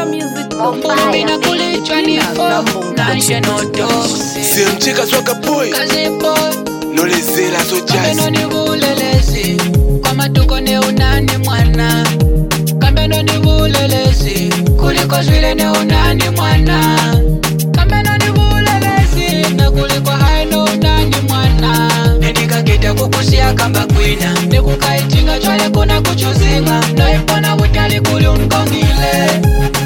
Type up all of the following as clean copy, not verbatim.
Mina kulichwa ni fo Nanshe no dosi Simchika swaka boy Kazi boy Nolezela so jazz Kambe no ni vulelezi Kwa matuko ne unani mwana Kambe no ni vulelezi Kuliko zwile ne unani mwana Kambe no ni vulelezi Na kuliko hai no unani mwana Nenika kita kukusia kamba kwina Nekukaitinga chwale kuna kuchuzinga No ipona wutali kuli unkongile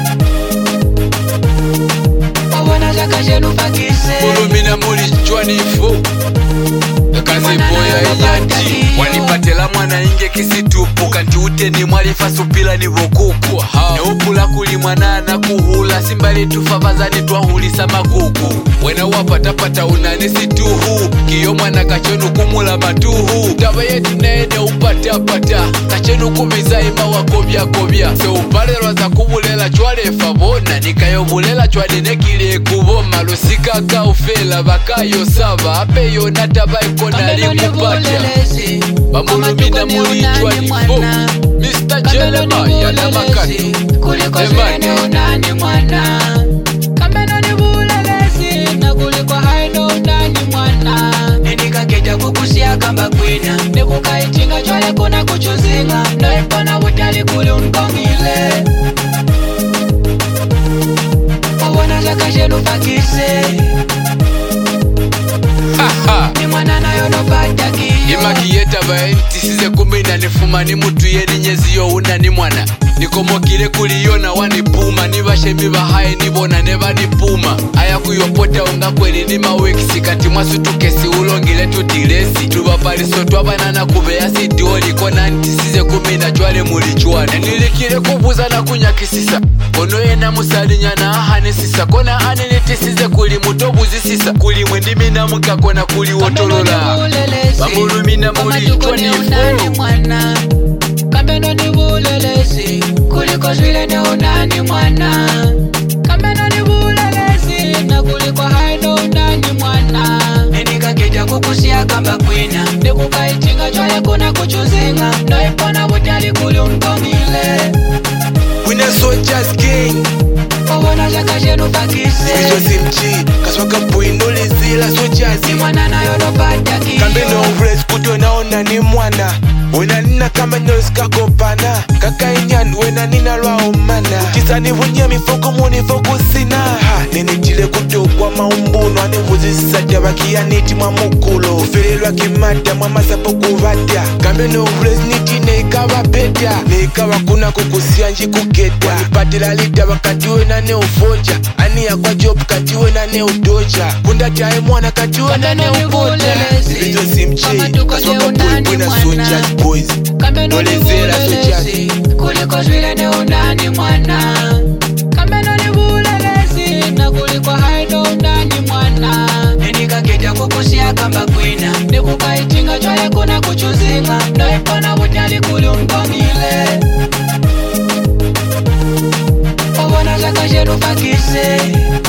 Mulumina mulichwa nifo Kazi boya inyati Wanipatela mwana inge kisitupu Kanti uteni mwalifa supila ni vokuku Neupula kuli mwana na kuhula Simbali tufafazani tuahulisa magugu Wena wapatapata unani situhu Kiyo mwana kachenu kumula matuhu Taba yetu nene upatapata Kachenu kumiza ima wakobya Se upalelwa za kubulela chwale favona Nikayo bulela chwale nekile kuboma Lusika kaufela bakayo sava Apeyo nataba ikona likupata Bamulumina mulichwa nifo Mr. Jelema yana makatu Kuliko zwene unani mwana Kambe no ni vulelezi Na kuliko haino unani mwana Nenika keja kukusia kamba kwina Nekukaitinga chwale kuna kuchuzinga No ipona wutali kuli unkongile Wawona zaka jenu fakise Ni mwana na yono bataki Imakiyeta baenti size kumina nifuma ni mutu yeni nyezi yo una ni mwana Nikomokile kuliyona wanipuma Nibashemi bahaye nibona neba nipuma Aya kuyopota unga kweli ni mawekisi Kati mwasu tukesi ulongile tutilesi Tubapaliso twabanana kubeya sidioli Kona nti size kumina chwale mulichwana Nilikile kubuza na kunyakisisa Kono yena musalinya na ahane sisa Kona aneneti size kuli mutobuzi sisa Kuli mwendimina muka kona kuli wotolola Bamulumina mulichwa nifo Kambe no ni vulelezi Kuliko zwile ne unani mwana Kambe no ni vulelezi Na kuliko haino unani mwana Nenika keja kukusia kamba kwina Nekukaitinga chwale kuna kuchuzinga No ipona wutali kuli unkongile Wina so jazz gang Wawona zaka jenu fakise Mizo simchi Kaswaka boy nolezela so jazz Ni mwana na yono bataki Kambe no vrez kutona ona ni mwana Wena nina kama noska kopana Kaka inyan wena nina lwa omana Ukisani vunyami foko muni foko sina Nene jile kutokwa maumbuno Ane vuzisa jabakia niti mwa mukulo Ufelelwa kimata mwa masapo kuvatia Kambe no vrez niti neikawa peta Neikawa kuna kukusia nji kuketa Wanipatila lita wakati wena ne ufonja Ani ya kwa job kati wena ne udoja Kunda tae mwana kati wena ne upoja Mizo simchi Kaswaka boy wena so jazz boys Kambe no ni vulelezi Kuliko zwile ne unani mwana Kambe no ni vulelezi Na kuliko haino unani mwana Nenika keja kukusia kamba kwina Nekukaitinga chwale kuna kuchuzinga No ipona wutali kuli unkongile Wawona zaka jenu fakise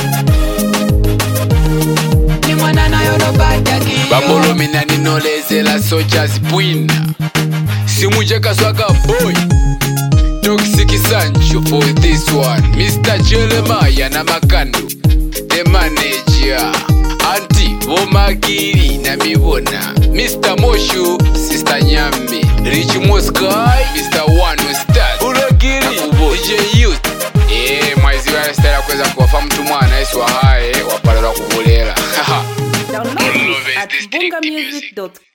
Ni mwana na yono bataki Bamulumina ninolezela so jazz bwina Simujeka swaka boy Toxic Sancho for this one Mr. Jelema yana makando The manager Auntie Vomagiri na mibona Mr. Moshu Sister Nyambi Rich Moskai Mr. One Star Uragiri DJ Youth Mwaizi wa stela kweza kuwafa mtu mwana Iswa hae wapalala kuvulela Download at bungamusic.com